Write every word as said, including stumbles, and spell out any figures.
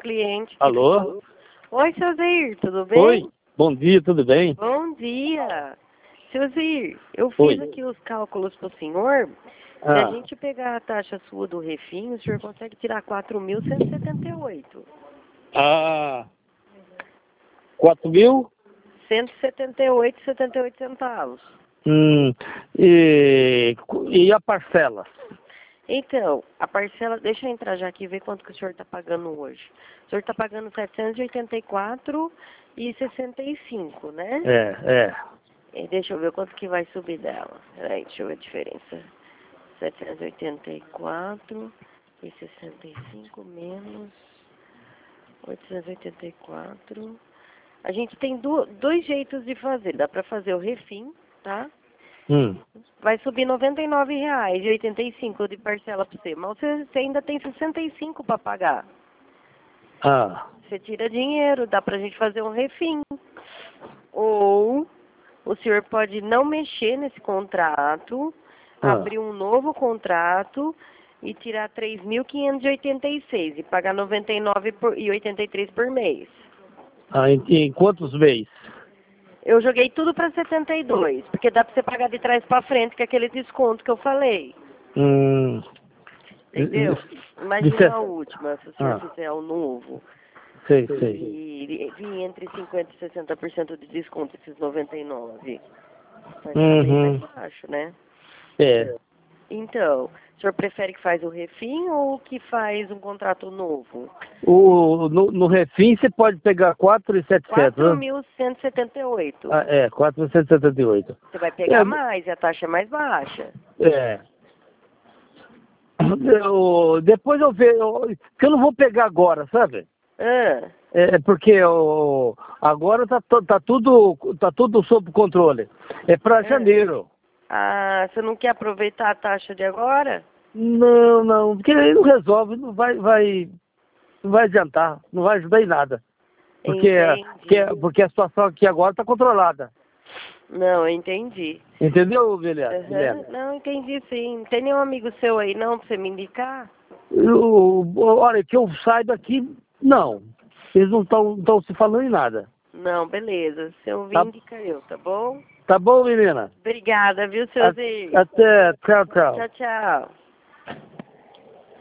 cliente. Alô? Ficou... Oi, seu Zir, tudo bem? Oi, bom dia, tudo bem? Bom dia. Seu Zir, eu fiz Oi. aqui os cálculos para o senhor. Ah. Se a gente pegar a taxa sua do refim, o senhor consegue tirar quatro mil cento e setenta e oito. Ah, quatro mil? cento e setenta e oito e setenta e oito centavos. Hum, e, e a parcela? Então, a parcela, deixa eu entrar já aqui e ver quanto que o senhor está pagando hoje. O senhor está pagando setecentos e oitenta e quatro reais e sessenta e cinco, né? É, é. E deixa eu ver quanto que vai subir dela. Peraí, deixa eu ver a diferença. setecentos e oitenta e quatro e sessenta e cinco menos oitocentos e oitenta e quatro. A gente tem do, dois jeitos de fazer. Dá para fazer o refim, tá? Hum. Vai subir noventa e nove reais e oitenta e cinco de parcela para você. Mas você, você ainda tem sessenta e cinco para pagar. Ah. Você tira dinheiro, dá pra gente fazer um refim. Ou o senhor pode não mexer nesse contrato, Ah. abrir um novo contrato e tirar três mil quinhentos e oitenta e seis e pagar noventa e nove reais e oitenta e três por mês. Ah, em, em quantos meses? Eu joguei tudo para setenta e dois, porque dá para você pagar de trás para frente, que é aquele desconto que eu falei. Hum. Entendeu? De, Imagina de, a última, se o senhor ah. fizer o novo. Sei, sei. E vir entre cinquenta por cento e sessenta por cento de desconto, esses noventa e nove. Vai ficar bem Uhum. mais baixo, né? É. Então, o senhor prefere que faz o refim ou que faz um contrato novo? O, no, no refim você pode pegar quatro mil e setecentos, quatro né? mil cento e setenta e oito. Ah, é, quatro mil cento e setenta e oito. Você vai pegar É, mais e a taxa é mais baixa. é. Eu, depois eu vejo, eu, que eu não vou pegar agora, sabe? Ah, É porque eu, agora tá, to- tá, tudo, tá tudo sob controle. É para ah. janeiro. Ah, você não quer aproveitar a taxa de agora? Não, não, porque aí não resolve, não vai, vai, não vai adiantar, não vai ajudar em nada. Porque, porque, Entendi. porque a situação aqui agora está controlada. Não, entendi. Entendeu, Guilherme? Uhum. Não, entendi sim. Tem nenhum amigo seu aí não pra você me indicar? Eu, olha, que eu saiba aqui, não. Eles não estão se falando em nada. Não, beleza. Se eu vir, Tá, indica eu, tá bom? tá bom, menina? Obrigada, viu, seu A- Zir? Até, tchau, tchau. Tchau, tchau.